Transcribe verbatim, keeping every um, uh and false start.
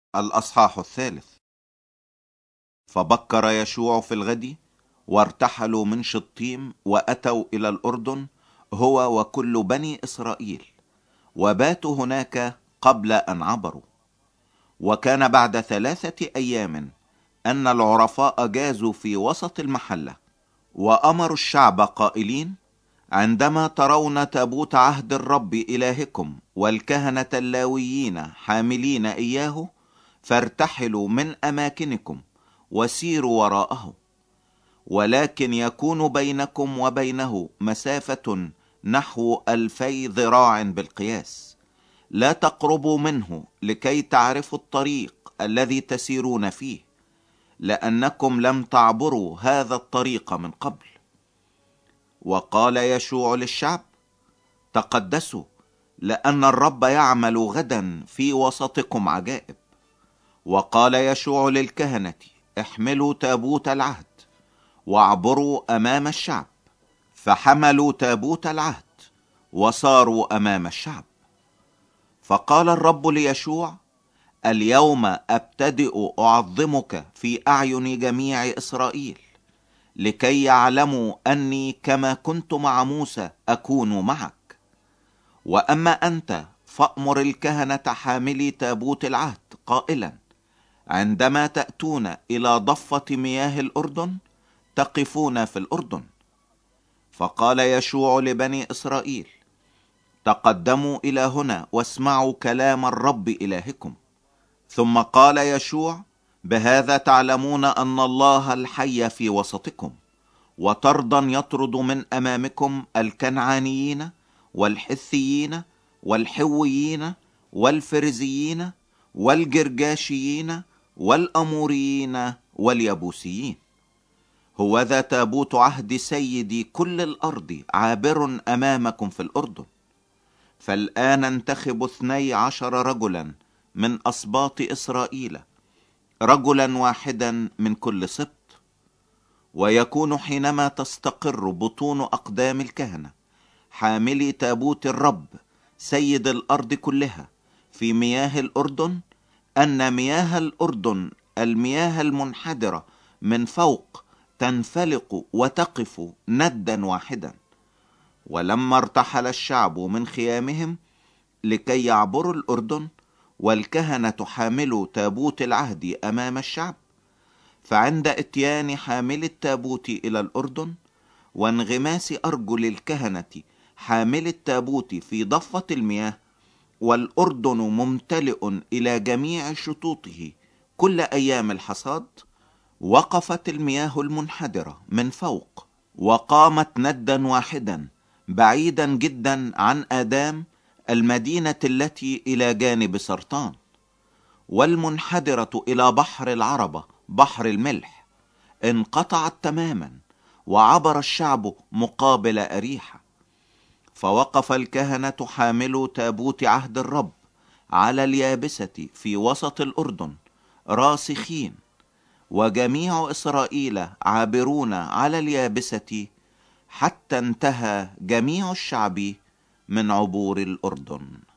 الأصحاح الثالث. فبكر يشوع في الغد وارتحلوا من شطيم وأتوا إلى الأردن هو وكل بني إسرائيل، وباتوا هناك قبل أن عبروا. وكان بعد ثلاثة أيام أن العرفاء جازوا في وسط المحلة، وأمروا الشعب قائلين: عندما ترون تابوت عهد الرب إلهكم والكهنة اللاويين حاملين إياه، فارتحلوا من أماكنكم وسيروا وراءه، ولكن يكون بينكم وبينه مسافة نحو ألفي ذراع بالقياس، لا تقربوا منه لكي تعرفوا الطريق الذي تسيرون فيه، لأنكم لم تعبروا هذا الطريق من قبل. وقال يشوع للشعب: تقدسوا، لأن الرب يعمل غدا في وسطكم عجائب. وقال يشوع للكهنة: احملوا تابوت العهد واعبروا أمام الشعب. فحملوا تابوت العهد وصاروا أمام الشعب. فقال الرب ليشوع: اليوم أبتدئ أعظمك في أعين جميع إسرائيل، لكي يعلموا أني كما كنت مع موسى أكون معك. وأما أنت فأمر الكهنة حاملي تابوت العهد قائلا: عندما تأتون إلى ضفة مياه الأردن تقفون في الأردن. فقال يشوع لبني إسرائيل: تقدموا إلى هنا واسمعوا كلام الرب إلهكم. ثم قال يشوع: بهذا تعلمون أن الله الحي في وسطكم، وطردا يطرد من أمامكم الكنعانيين والحثيين والحويين والفرزيين والجرجاشيين والأموريين واليبوسيين. هوذا تابوت عهد سيدي كل الأرض عابر أمامكم في الأردن. فالآن انتخبوا اثني عشر رجلا من أسباط إسرائيل، رجلا واحدا من كل سبط. ويكون حينما تستقر بطون أقدام الكهنة حاملي تابوت الرب سيد الأرض كلها في مياه الأردن، أن مياه الأردن المياه المنحدرة من فوق تنفلق وتقف ندا واحدا. ولما ارتحل الشعب من خيامهم لكي يعبروا الأردن، والكهنة حاملوا تابوت العهد أمام الشعب، فعند اتيان حامل التابوت إلى الأردن وانغماس أرجل الكهنة حامل التابوت في ضفة المياه، والأردن ممتلئ إلى جميع شطوطه كل أيام الحصاد، وقفت المياه المنحدرة من فوق وقامت ندا واحدا بعيدا جدا عن آدام المدينة التي إلى جانب سرطان، والمنحدرة إلى بحر العربة بحر الملح انقطعت تماما، وعبر الشعب مقابل أريحة. فوقف الكهنة حاملوا تابوت عهد الرب على اليابسة في وسط الأردن راسخين، وجميع إسرائيل عابرون على اليابسة، حتى انتهى جميع الشعب من عبور الأردن.